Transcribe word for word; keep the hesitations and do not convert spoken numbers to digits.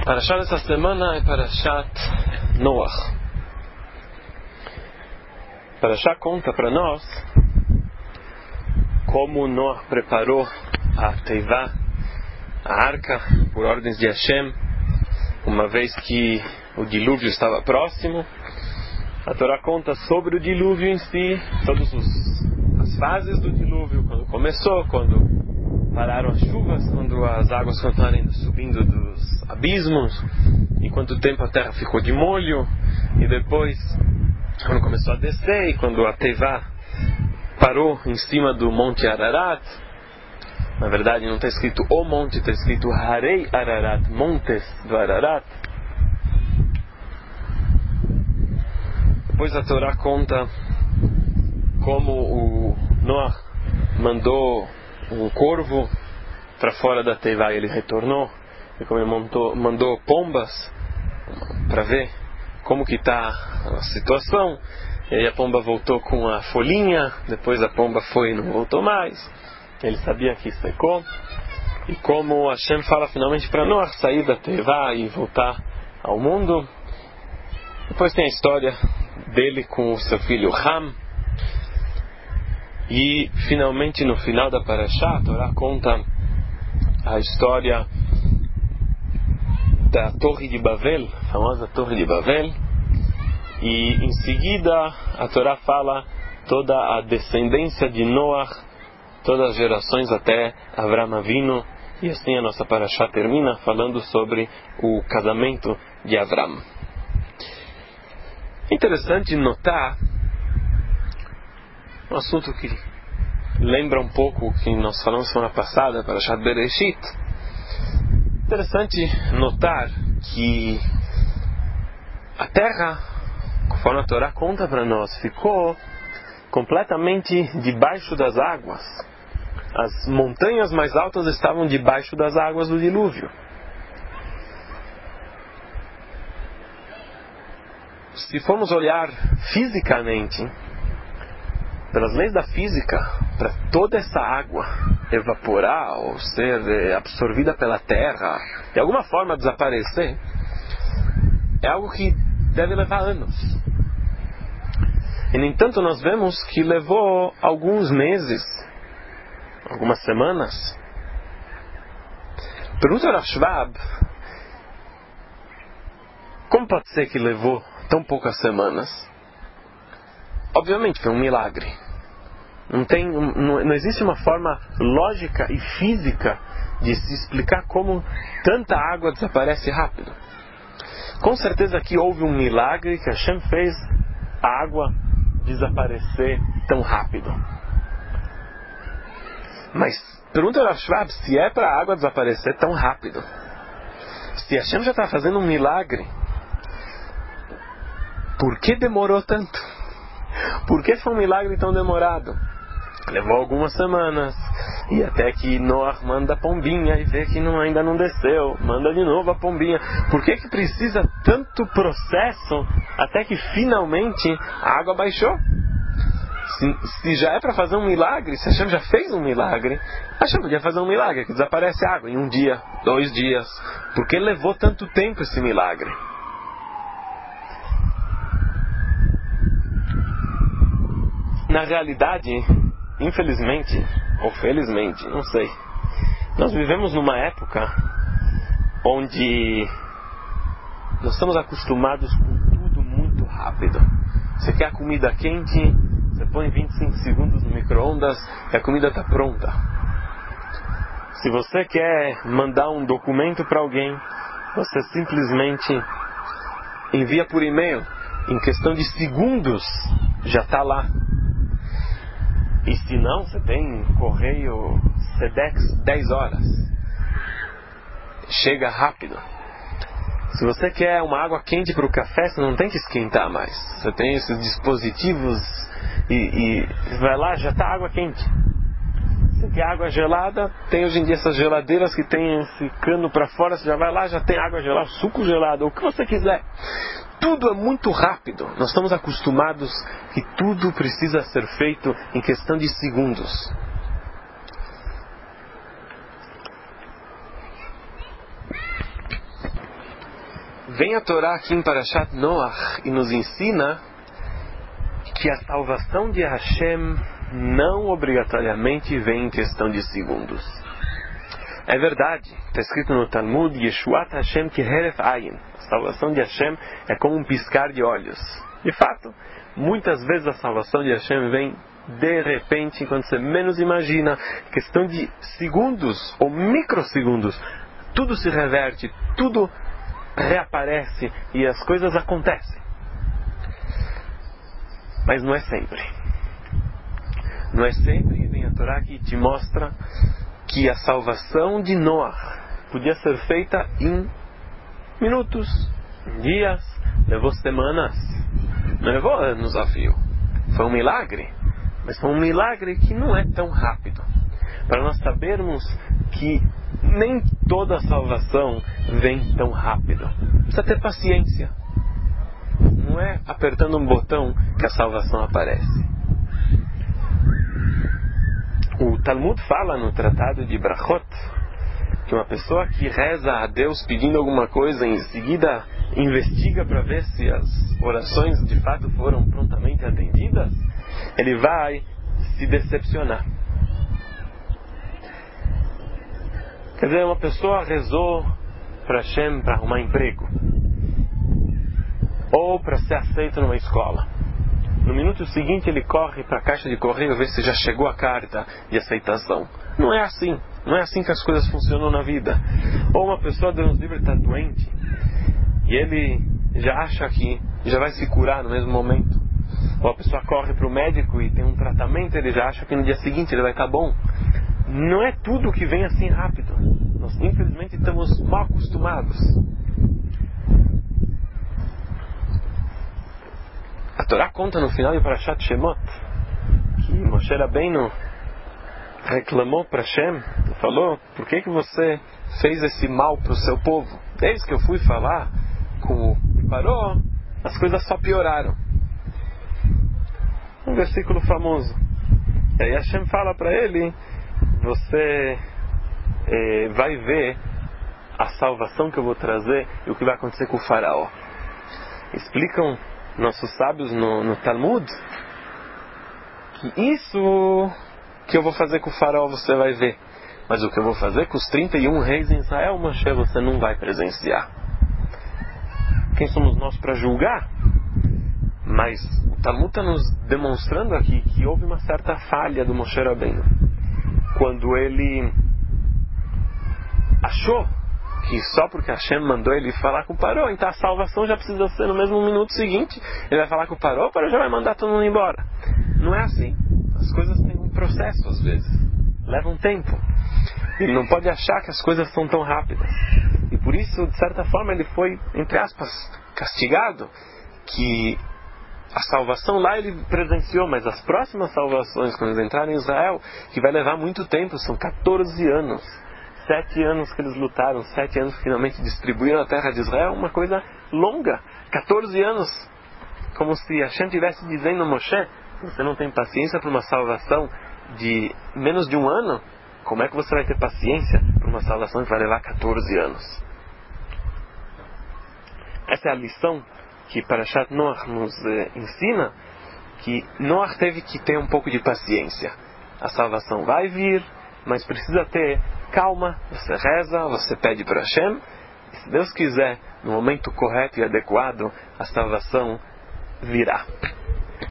Parashat dessa semana é Parashat Noach. Parashat conta para nós como Noach preparou a Teivá, a arca, por ordens de Hashem, uma vez que o dilúvio estava próximo. A Torá conta sobre o dilúvio em si, todas as fases do dilúvio, quando começou, quando pararam as chuvas, quando as águas continuaram subindo dos abismos, e quanto tempo a terra ficou de molho, e depois, quando começou a descer, e quando a Teivá parou em cima do Monte Ararat. Na verdade não está escrito o monte, está escrito Harei Ararat, montes do Ararat. Depois a Torá conta como o Noach mandou um corvo para fora da Teivá e ele retornou, e como ele montou, mandou pombas para ver como que está a situação, e aí a pomba voltou com a folhinha, depois a pomba foi e não voltou mais, ele sabia que secou, e como Hashem fala finalmente para Noach sair da Teivá e voltar ao mundo. Depois tem a história dele com o seu filho Ham. E finalmente no final da Parashá, a Torá conta a história da Torre de Babel, a famosa Torre de Babel. E em seguida a Torá fala toda a descendência de Noach, todas as gerações até Avram Avinu. E assim a nossa Parashá termina falando sobre o casamento de Avram. Interessante notar um assunto que lembra um pouco o que nós falamos semana passada, Parashat Bereshit. Interessante notar que a terra, conforme a Torá conta para nós, ficou completamente debaixo das águas. As montanhas mais altas estavam debaixo das águas do dilúvio. Se formos olhar fisicamente, pelas leis da física, para toda essa água evaporar ou ser absorvida pela terra, de alguma forma desaparecer, é algo que deve levar anos. E, no entanto, nós vemos que levou alguns meses, algumas semanas. Pergunta ao Rav Schwab, como pode ser que levou tão poucas semanas? Obviamente foi um milagre. Não, tem, não, não existe uma forma lógica e física de se explicar como tanta água desaparece rápido. Com certeza aqui houve um milagre que Hashem fez a água desaparecer tão rápido. Mas pergunta ao Rav Schwab se é para a água desaparecer tão rápido. Se Hashem já está fazendo um milagre, por que demorou tanto? Por que foi um milagre tão demorado? Levou algumas semanas, e até que Noach manda a pombinha e vê que não, ainda não desceu, manda de novo a pombinha. Por que que precisa tanto processo até que finalmente a água baixou? Se, se já é para fazer um milagre, se Hashem já fez um milagre, Hashem podia fazer um milagre que desaparece a água em um dia, dois dias. Por que levou tanto tempo esse milagre? Na realidade, infelizmente, ou felizmente, não sei, nós vivemos numa época onde nós estamos acostumados com tudo muito rápido. Você quer a comida quente, você põe vinte e cinco segundos no micro-ondas e a comida está pronta. Se você quer mandar um documento para alguém, você simplesmente envia por e-mail, em questão de segundos já está lá. E se não, você tem correio Sedex dez horas. Chega rápido. Se você quer uma água quente para o café, você não tem que esquentar mais. Você tem esses dispositivos e, e vai lá, já está água quente. Você quer água gelada, tem hoje em dia essas geladeiras que tem esse cano para fora, você já vai lá, já tem água gelada, suco gelado, o que você quiser. Tudo é muito rápido. Nós estamos acostumados que tudo precisa ser feito em questão de segundos. vem a Torá aqui em Parashat Noach e nos ensina que a salvação de Hashem não obrigatoriamente vem em questão de segundos. É verdade, está escrito no Talmud, Yeshuat Hashem Keheref Ayin. A salvação de Hashem é como um piscar de olhos. De fato, muitas vezes a salvação de Hashem vem de repente, quando você menos imagina, questão de segundos ou microsegundos, tudo se reverte, tudo reaparece e as coisas acontecem. Mas não é sempre. Não é sempre, e vem a Torá que te mostra que a salvação de Noach podia ser feita em minutos, em dias, levou semanas, não levou anos a fio. Foi um milagre, mas foi um milagre que não é tão rápido. Para nós sabermos que nem toda a salvação vem tão rápido. Precisa ter paciência. Não é apertando um botão que a salvação aparece. O Talmud fala no Tratado de Brachot que uma pessoa que reza a Deus pedindo alguma coisa e em seguida investiga para ver se as orações de fato foram prontamente atendidas, ele vai se decepcionar. Quer dizer, uma pessoa rezou para Hashem para arrumar emprego ou para ser aceito numa escola. No minuto seguinte ele corre para a caixa de correio ver se já chegou a carta de aceitação. Não é assim. Não é assim que as coisas funcionam na vida. Ou uma pessoa, Deus livre, está doente e ele já acha que já vai se curar no mesmo momento. Ou a pessoa corre para o médico e tem um tratamento, ele já acha que no dia seguinte ele vai estar bom. Não é tudo que vem assim rápido. Nós infelizmente estamos mal acostumados. A Torá conta no final de Parashat Shemot que Moshe Rabbeinu reclamou para Hashem e falou: por que, que você fez esse mal para o seu povo? Desde que eu fui falar com o Paró, as coisas só pioraram. Um versículo famoso. E aí Hashem fala para ele: você eh, vai ver a salvação que eu vou trazer e o que vai acontecer com o faraó. Explicam nossos sábios no, no Talmud que isso que eu vou fazer com o faraó você vai ver, mas o que eu vou fazer com os trinta e um reis em Israel, Moshe, você não vai presenciar. Quem somos nós para julgar? Mas o Talmud está nos demonstrando aqui que houve uma certa falha do Moshe Rabbeinu quando ele achou que só porque Hashem mandou ele falar com o Paró, então a salvação já precisa ser no mesmo minuto seguinte. Ele vai falar com o Paró, o Paró já vai mandar todo mundo embora. Não é assim. As coisas têm um processo às vezes, leva um tempo. Ele não pode achar que as coisas são tão rápidas. E por isso, de certa forma, ele foi, entre aspas, castigado, que a salvação lá ele presenciou, mas as próximas salvações, quando eles entrarem em Israel, que vai levar muito tempo, são quatorze anos. Sete anos que eles lutaram, sete anos que finalmente distribuíram a terra de Israel, uma coisa longa. quatorze anos, como se Hashem estivesse dizendo a Moshe: você não tem paciência para uma salvação de menos de um ano? Como é que você vai ter paciência para uma salvação que vai levar quatorze anos? Essa é a lição que Parashat Noach nos eh, ensina, que Noach teve que ter um pouco de paciência. A salvação vai vir, mas precisa ter calma. Você reza, você pede para Hashem, e se Deus quiser, no momento correto e adequado, a salvação virá.